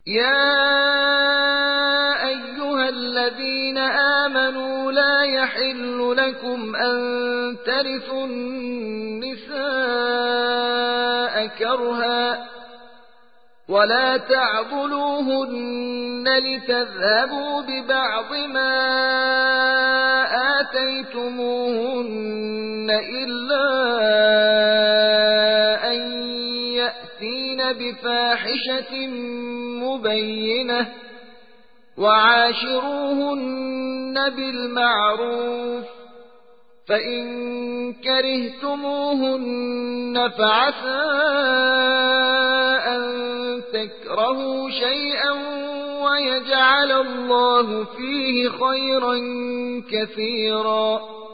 يا أيها الذين آمنوا لا يحل لكم أن ترثوا النساء كرها ولا تعضلوهن لتذهبوا ببعض ما آتيتموهن إلا أن يأتين بفاحشة مبينة وعاشروهن بالمعروف فإن كرهتموهن فعسى أن تكرهوا شيئا ويجعل الله فيه خيرا كثيرا